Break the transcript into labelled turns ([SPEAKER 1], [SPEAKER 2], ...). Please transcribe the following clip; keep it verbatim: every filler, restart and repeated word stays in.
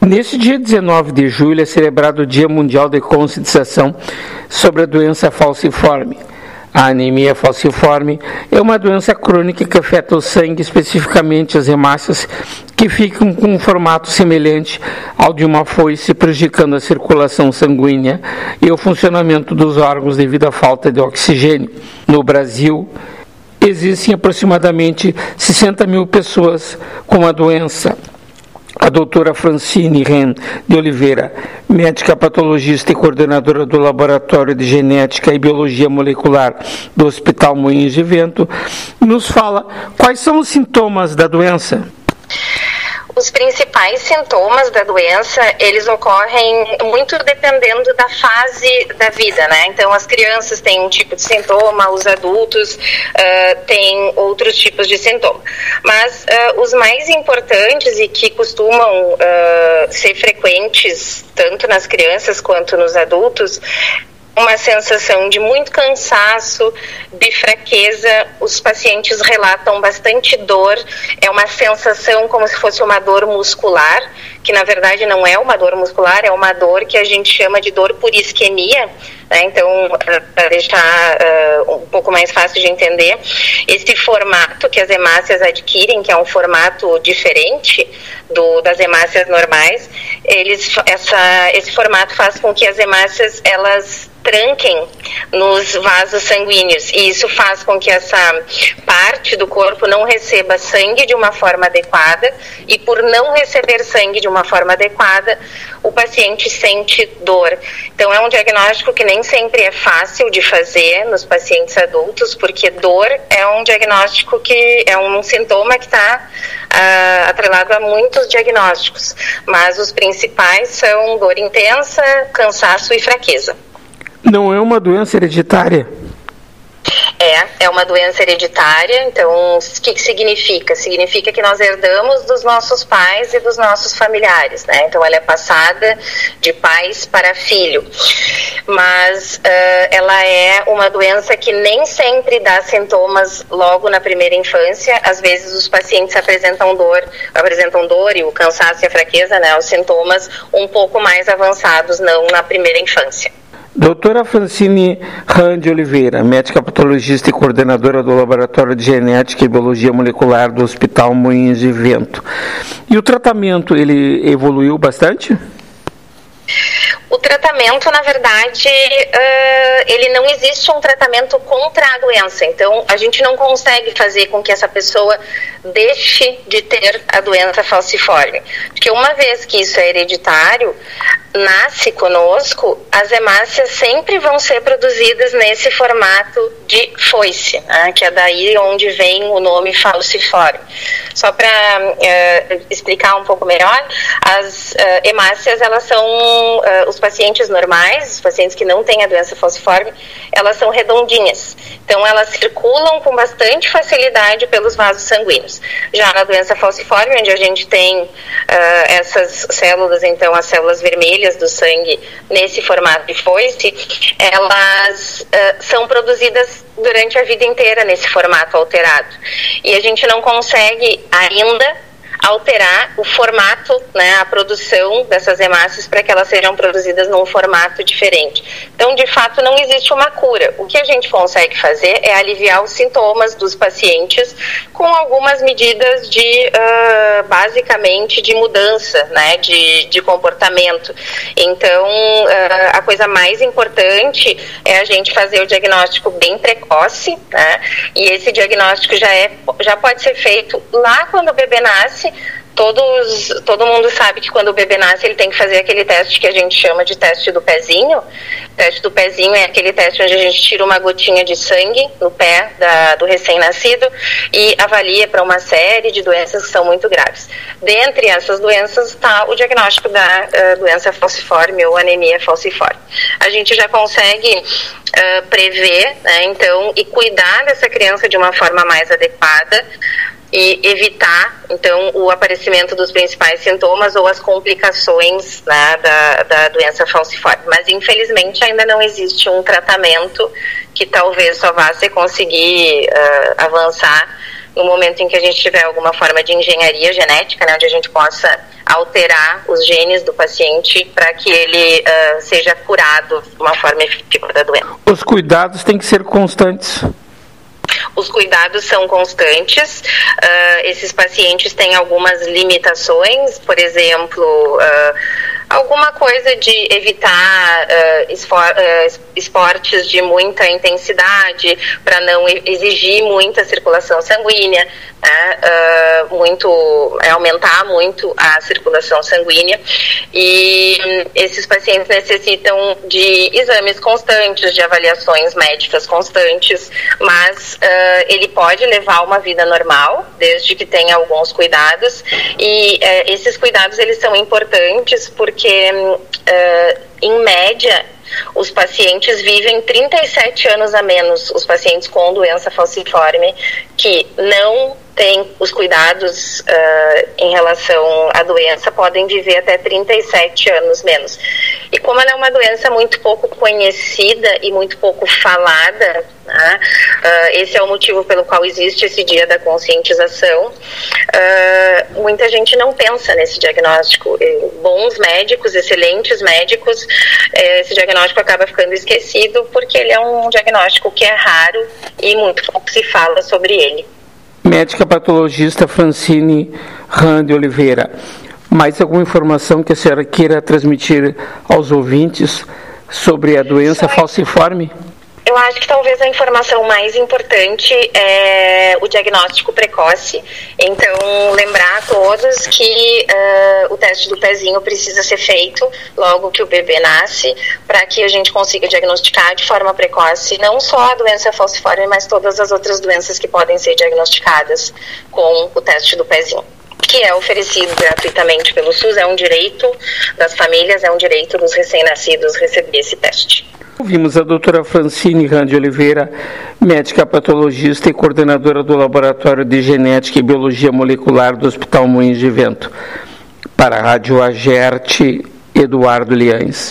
[SPEAKER 1] Neste dia dezenove de julho é celebrado o Dia Mundial de Conscientização sobre a doença falciforme. A anemia falciforme é uma doença crônica que afeta o sangue, especificamente as hemácias, que ficam com um formato semelhante ao de uma foice, prejudicando a circulação sanguínea e o funcionamento dos órgãos devido à falta de oxigênio. No Brasil, existem aproximadamente sessenta mil pessoas com a doença. A doutora Francine Ren de Oliveira, médica patologista e coordenadora do Laboratório de Genética e Biologia Molecular do Hospital Moinhos de Vento, nos fala quais são os sintomas da doença.
[SPEAKER 2] Os principais sintomas da doença, eles ocorrem muito dependendo da fase da vida, né? Então, as crianças têm um tipo de sintoma, os adultos uh, têm outros tipos de sintoma. Mas uh, os mais importantes e que costumam uh, ser frequentes, tanto nas crianças quanto nos adultos, uma sensação de muito cansaço, de fraqueza, os pacientes relatam bastante dor, é uma sensação como se fosse uma dor muscular, que na verdade não é uma dor muscular, é uma dor que a gente chama de dor por isquemia, né? Então, para deixar uh, um pouco mais fácil de entender, esse formato que as hemácias adquirem, que é um formato diferente do, das hemácias normais, eles, essa, esse formato faz com que as hemácias, elas tranquem nos vasos sanguíneos, e isso faz com que essa parte do corpo não receba sangue de uma forma adequada, e por não receber sangue de uma forma adequada, o paciente sente dor. Então é um diagnóstico que nem sempre é fácil de fazer nos pacientes adultos, porque dor é um diagnóstico que é um sintoma que está uh, atrelado a muitos diagnósticos, mas os principais são dor intensa, cansaço e fraqueza.
[SPEAKER 1] Não é uma doença hereditária?
[SPEAKER 2] É, é uma doença hereditária. Então, o que, que significa? Significa que nós herdamos dos nossos pais e dos nossos familiares, né? Então, ela é passada de pais para filho. Mas uh, ela é uma doença que nem sempre dá sintomas logo na primeira infância. Às vezes, os pacientes apresentam dor, apresentam dor e o cansaço e a fraqueza, né? Os sintomas um pouco mais avançados, não na primeira infância.
[SPEAKER 1] Doutora Francine Ren de Oliveira, médica patologista e coordenadora do Laboratório de Genética e Biologia Molecular do Hospital Moinhos de Vento. E o tratamento, ele evoluiu bastante?
[SPEAKER 2] O tratamento, na verdade, uh, ele não existe um tratamento contra a doença. Então, a gente não consegue fazer com que essa pessoa deixe de ter a doença falciforme. Porque uma vez que isso é hereditário, nasce conosco, as hemácias sempre vão ser produzidas nesse formato de foice, né, que é daí onde vem o nome falciforme. Só para uh, explicar um pouco melhor, as uh, hemácias, elas são, uh, os pacientes normais, os pacientes que não têm a doença falciforme, elas são redondinhas. Então, elas circulam com bastante facilidade pelos vasos sanguíneos. Já na doença falciforme, onde a gente tem uh, essas células, então, as células vermelhas do sangue nesse formato de foice, elas uh, são produzidas durante a vida inteira nesse formato alterado. E a gente não consegue ainda alterar o formato, né, a produção dessas hemácias para que elas sejam produzidas num formato diferente. Então, de fato, não existe uma cura. O que a gente consegue fazer é aliviar os sintomas dos pacientes com algumas medidas de, uh, basicamente, de mudança, né, de, de comportamento. Então, uh, a coisa mais importante é a gente fazer o diagnóstico bem precoce, né, e esse diagnóstico já, é, já pode ser feito lá quando o bebê nasce. Todos, todo mundo sabe que quando o bebê nasce ele tem que fazer aquele teste que a gente chama de teste do pezinho. O teste do pezinho é aquele teste onde a gente tira uma gotinha de sangue no pé da, do recém-nascido e avalia para uma série de doenças que são muito graves. Dentre essas doenças está o diagnóstico da uh, doença falciforme ou anemia falciforme. A gente já consegue uh, prever, né, então, e cuidar dessa criança de uma forma mais adequada, e evitar, então, o aparecimento dos principais sintomas ou as complicações, né, da, da doença falciforme. Mas, infelizmente, ainda não existe um tratamento que talvez só vá se conseguir uh, avançar no momento em que a gente tiver alguma forma de engenharia genética, né, onde a gente possa alterar os genes do paciente para que ele uh, seja curado de uma forma efetiva da doença.
[SPEAKER 1] Os cuidados têm que ser constantes.
[SPEAKER 2] Os cuidados são constantes, uh, esses pacientes têm algumas limitações, por exemplo, uh, alguma coisa de evitar uh, esfor, uh, esportes de muita intensidade, para não exigir muita circulação sanguínea, né, uh, muito, é, aumentar muito a circulação sanguínea, e um, esses pacientes necessitam de exames constantes, de avaliações médicas constantes, mas uh, ele pode levar uma vida normal, desde que tenha alguns cuidados, e uh, esses cuidados eles são importantes porque Porque, uh, em média, os pacientes vivem trinta e sete anos a menos, os pacientes com doença falciforme, que não têm os cuidados uh, em relação à doença, podem viver até trinta e sete anos menos. E como ela é uma doença muito pouco conhecida e muito pouco falada, né, uh, esse é o motivo pelo qual existe esse dia da conscientização, uh, muita gente não pensa nesse diagnóstico. E bons médicos, excelentes médicos, esse diagnóstico acaba ficando esquecido porque ele é um diagnóstico que é raro e muito pouco se fala sobre ele.
[SPEAKER 1] Médica patologista Francine Rand de Oliveira, mais alguma informação que a senhora queira transmitir aos ouvintes sobre a doença Só falciforme?
[SPEAKER 2] Eu acho que talvez a informação mais importante é o diagnóstico precoce. Então, lembrar a todos que uh, o teste do pezinho precisa ser feito logo que o bebê nasce, para que a gente consiga diagnosticar de forma precoce não só a doença falciforme, mas todas as outras doenças que podem ser diagnosticadas com o teste do pezinho, que é oferecido gratuitamente pelo SUS, é um direito das famílias, é um direito dos recém-nascidos receber esse teste.
[SPEAKER 1] Ouvimos a doutora Francine Rand de Oliveira, médica patologista e coordenadora do Laboratório de Genética e Biologia Molecular do Hospital Moinhos de Vento. Para a Rádio Agerte, Eduardo Liães.